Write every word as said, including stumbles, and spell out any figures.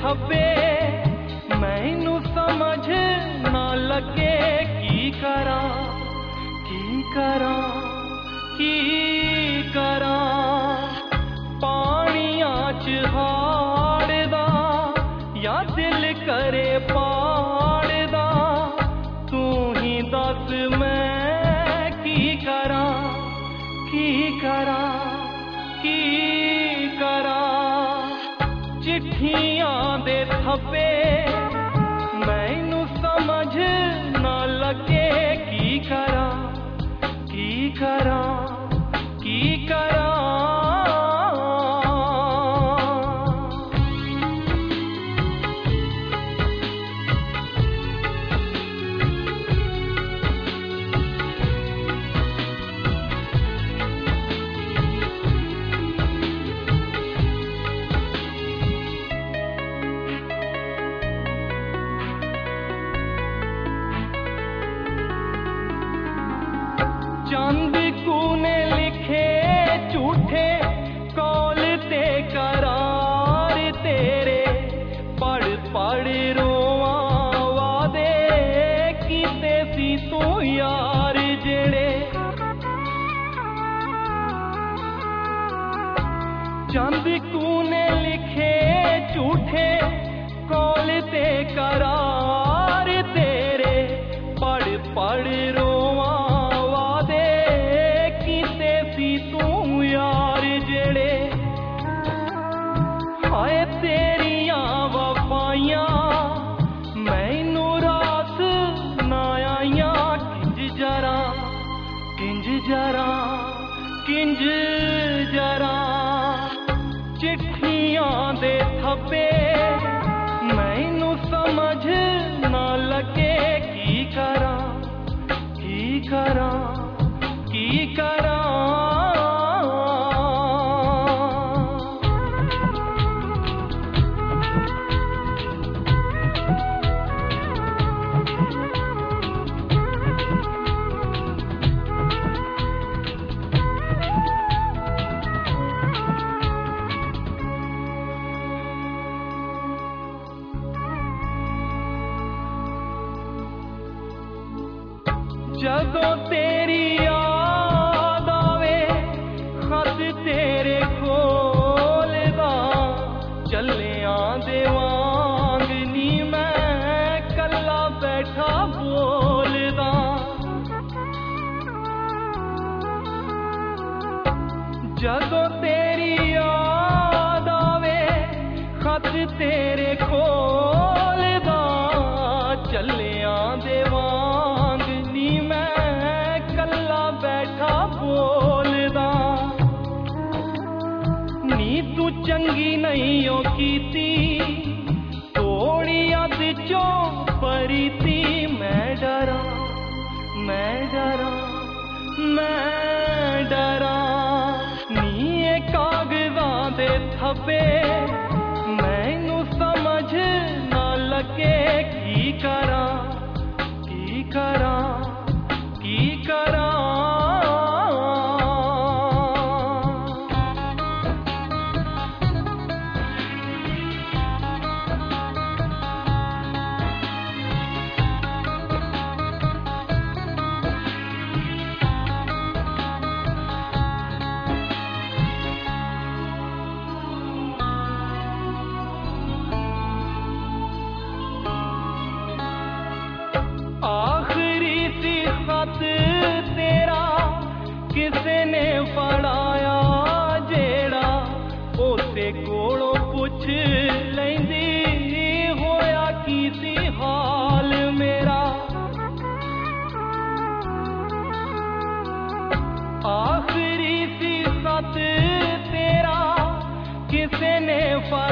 थप्पे मैनू समझ ना लगे की करा की करा की करा पानिया च हाड़दा या दिल करे पाड़दा तू ही दस मैं की करा की करा की करा चिट्ठियां दे थप्पे मैनू समझ ना लगे की करा की करा की करा चंद कूने लिखे झूठे कौल ते करार तेरे पढ़ पढ़ रोआ वादे कीते सी तू यार जेड़े चंद कूने लिखे झूठे कौल ते करार तेरे पढ़ पढ़ रोआ तू यार जेड़े हाय तेरिया वफाइयां मैनू रास ना आइयां किंज जरा किंज जरा किंज जरा चिट्ठियां दे थप्पे मैनू समझ ना लगे की करा की करा की करा जदों तेरी याद आवे खत तेरे खोलदा चलिया दे वांग नी मैं कल्ला बैठा बोलदा जदों तेरी याद आवे खत तेरे खोलदा चलिया दे वांग नी मैं कल्ला बैठा बोलदा नी तू चंगी नहीं हो कीती थोड़ी अद चो परीती मैं डरा मैं डरा मैं डरा नी ये कागजां दे थप्पे मैनू समझ ना लगे की करा की करा की करा आखिरी सी खत तेरा किसे ने पढ़ाया जेड़ा ओते कोलों पुछ लैंदी होया की सी हाल मेरा आखिरी सी खत तेरा किसे ने पढ़ाया